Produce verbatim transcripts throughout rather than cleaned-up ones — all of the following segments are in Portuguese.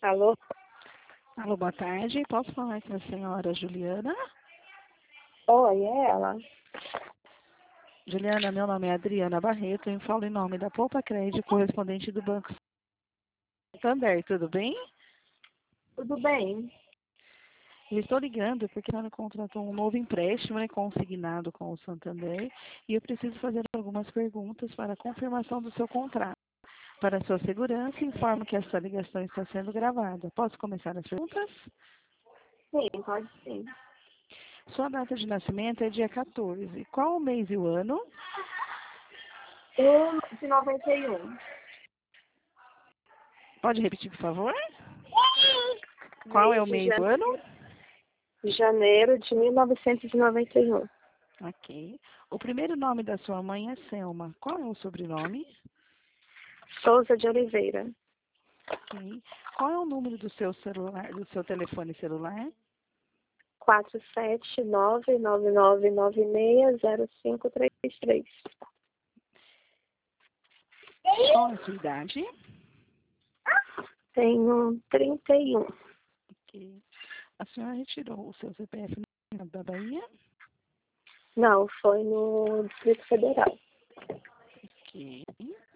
Alô? Alô, boa tarde. Posso falar com a senhora Juliana? Oi, é ela. Juliana, meu nome é Adriana Barreto e falo em nome da Poupa Crédito, correspondente do Banco Santander. Tudo bem? Tudo bem? Eu estou ligando porque a senhora contratou um novo empréstimo, né, consignado com o Santander e eu preciso fazer algumas perguntas para a confirmação do seu contrato. Para a sua segurança, informo que essa ligação está sendo gravada. Posso começar as perguntas? Sim, pode sim. Sua data de nascimento é dia quatorze. Qual o mês e o ano? Um de noventa e um. Pode repetir, por favor? Qual é o De mês e o ano? janeiro, de janeiro de mil novecentos e noventa e um. Ok. O primeiro nome da sua mãe é Selma. Qual é o sobrenome? Souza de Oliveira. Ok. Qual é o número do seu celular, do seu telefone celular? quatro sete nove nove nove nove seis zero cinco três três. Qual é a sua idade? Tenho trinta e um. Ok. A senhora retirou o seu C P F da Bahia? Não, foi no Distrito Federal. Ok.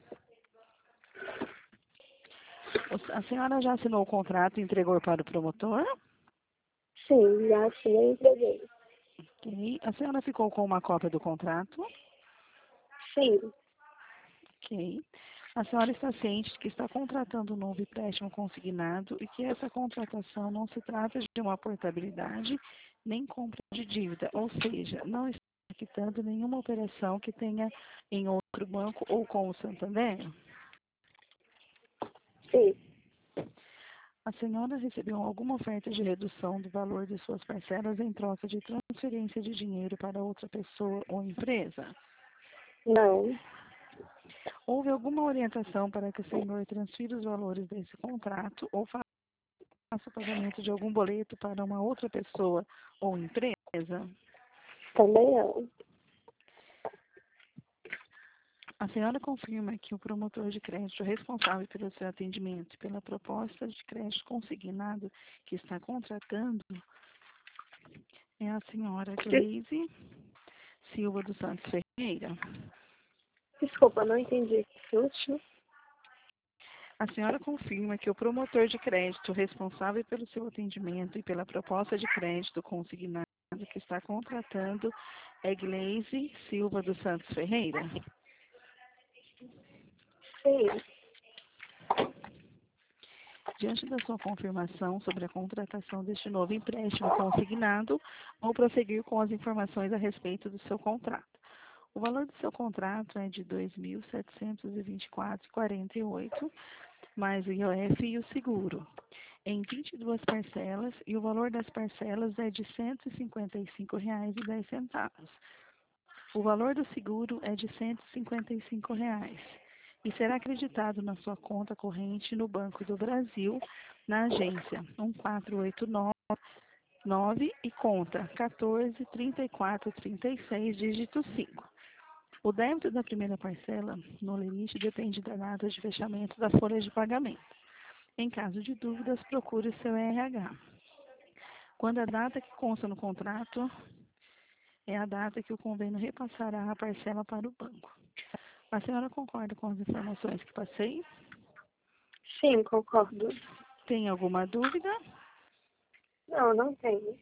A senhora já assinou o contrato e entregou para o promotor? Sim, já assinei e entreguei. Ok. A senhora ficou com uma cópia do contrato? Sim, Ok. A senhora está ciente de que está contratando um novo empréstimo consignado e que essa contratação não se trata de uma portabilidade nem compra de dívida, ou seja, não está quitando nenhuma operação que tenha em outro banco ou com o Santander? sim. A senhora recebeu alguma oferta de redução do valor de suas parcelas em troca de transferência de dinheiro para outra pessoa ou empresa? Não, Houve alguma orientação para que o senhor transfira os valores desse contrato ou faça o pagamento de algum boleto para uma outra pessoa ou empresa? também não. A senhora confirma que o promotor de crédito responsável pelo seu atendimento e pela proposta de crédito consignado que está contratando é a senhora Gleise Silva dos Santos Ferreira? Desculpa, não entendi esse último. A senhora confirma que o promotor de crédito responsável pelo seu atendimento e pela proposta de crédito consignado que está contratando é Gleise Silva dos Santos Ferreira? Sim, Diante da sua confirmação sobre a contratação deste novo empréstimo consignado, vou prosseguir com as informações a respeito do seu contrato. O valor do seu contrato é de dois mil setecentos e vinte e quatro reais e quarenta e oito centavos, mais o I O F e o seguro, em vinte e duas parcelas, e o valor das parcelas é de cento e cinquenta e cinco reais e dez centavos. O valor do seguro é de cento e cinquenta e cinco reais e será acreditado na sua conta corrente no Banco do Brasil, na agência um quatro oito nove e conta um quatro, três quatro, três seis, dígito cinco. O débito da primeira parcela no limite depende da data de fechamento da folha de pagamento. Em caso de dúvidas, procure seu R H. Quando a data que consta no contrato é a data que o convênio repassará a parcela para o banco. A senhora concorda com as informações que passei? sim, concordo. Tem alguma dúvida? Não, não tenho.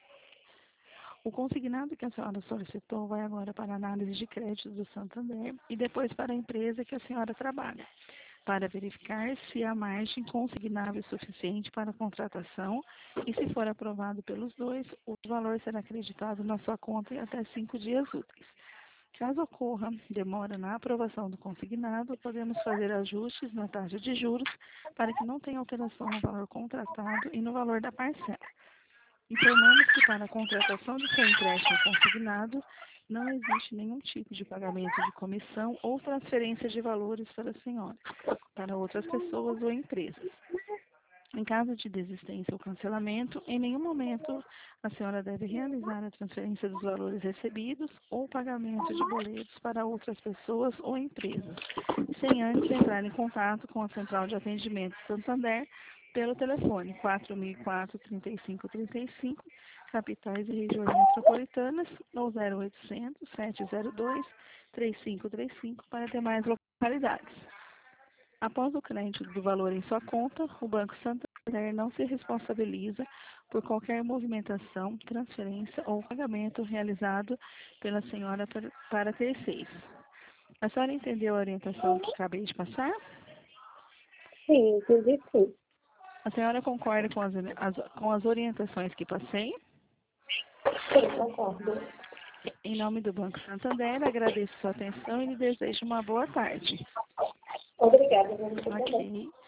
O consignado que a senhora solicitou vai agora para a análise de crédito do Santander e depois para a empresa que a senhora trabalha, para verificar se há margem consignável suficiente para a contratação e, se for aprovado pelos dois, o valor será acreditado na sua conta em até cinco dias úteis. Caso ocorra demora na aprovação do consignado, podemos fazer ajustes na taxa de juros para que não tenha alteração no valor contratado e no valor da parcela. Informamos que para a contratação de seu empréstimo consignado, não existe nenhum tipo de pagamento de comissão ou transferência de valores para a senhora, para outras pessoas ou empresas. Em caso de desistência ou cancelamento, em nenhum momento a senhora deve realizar a transferência dos valores recebidos ou pagamento de boletos para outras pessoas ou empresas, sem antes entrar em contato com a Central de Atendimento Santander pelo telefone quatro mil e quatro, trinta e cinco trinta e cinco, capitais e regiões metropolitanas, ou zero oitocentos, sete zero dois, três cinco três cinco para demais localidades. Após o crédito do valor em sua conta, o Banco Santander não se responsabiliza por qualquer movimentação, transferência ou pagamento realizado pela senhora para terceiros. A senhora entendeu a orientação que acabei de passar? Sim, entendi sim. A senhora concorda com as, as, com as orientações que passei? Sim, concordo. Em nome do Banco Santander, agradeço sua atenção e lhe desejo uma boa tarde. Obrigada, Mônica, também. Ok.